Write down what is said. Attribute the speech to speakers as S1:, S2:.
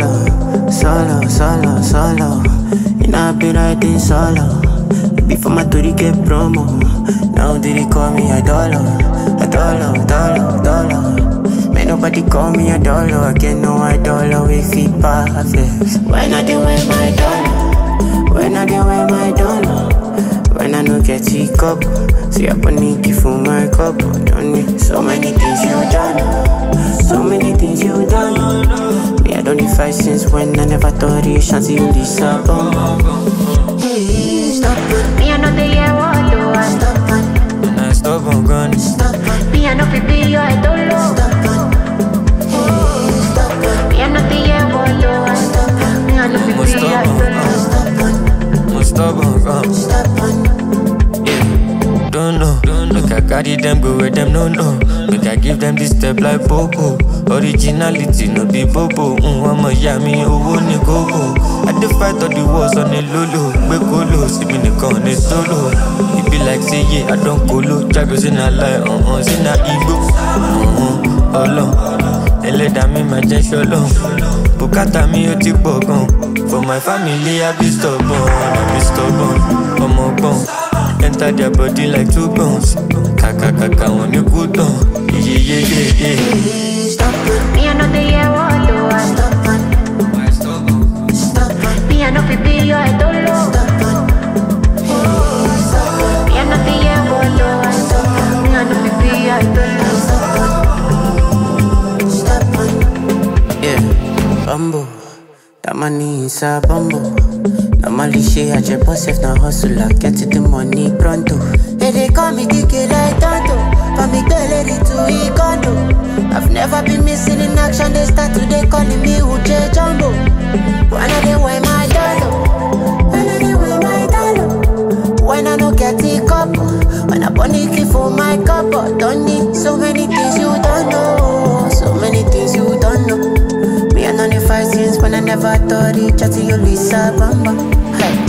S1: solo. You know I be riding solo. Before my tour get promo. Now they call me a dollar. May nobody call me a dollar. I get no dollar with it perfect. When I do wear my dollar. When I do wear my dollar. When I no get it cup. See I put Nicky for my cup. Don't need so many things you done. So many things you done. Me I don't need fight since when I never thought it. Shanty you disappoint. Stop it.
S2: Me I know the year what do I
S1: Stop it.
S3: And I stop on gun.
S1: Stop it.
S2: Me I know people you I don't know.
S1: Stop it. Stop it.
S2: Me I know the year what do I
S1: Stop it.
S2: Me I know people you I don't know.
S1: Stop it.
S3: Stop on gun. Don't know. Look, I carry them, go where them no. Look, I give them this step like Popo. Originality, no be Bobo. I'ma yami, owo ni gogo. I dey fight all the wars on the lolo. Bekolo, see me on the solo. It be like say yeah, I don't colo. Jagos in a lie, sin a ego. Olo, eleda mi ma jẹ solo. Bukata mi o ti pọ̀ gan. For my family, I be stubborn. Ọmọ gbọ́n. Enter their body like two bones. Kaka, when you go down. Yeah.
S1: Stop it.
S2: Me I know the year what do I
S1: Stop it. Stop it.
S2: Me I know people you I don't know.
S1: Stop it.
S2: Me I know the year what do I Me I know people you I don't know.
S1: Stop it. Yeah, bumbo. That money is a bumbo. Normally she a jet boss if na hustle. I get the money pronto. Hey, they call me Dike like Tonto. Call me Belly to Ikondo. I've never been missing in action. They start today calling me Uche Jumbo. When I dey wear my dollar. When I no get it couple. When I bunny key for my couple. Don't need so many things you don't know. So many things you don't know. Me and only fight since when I never thought it. Chatty you Lisa Bamba. Hey.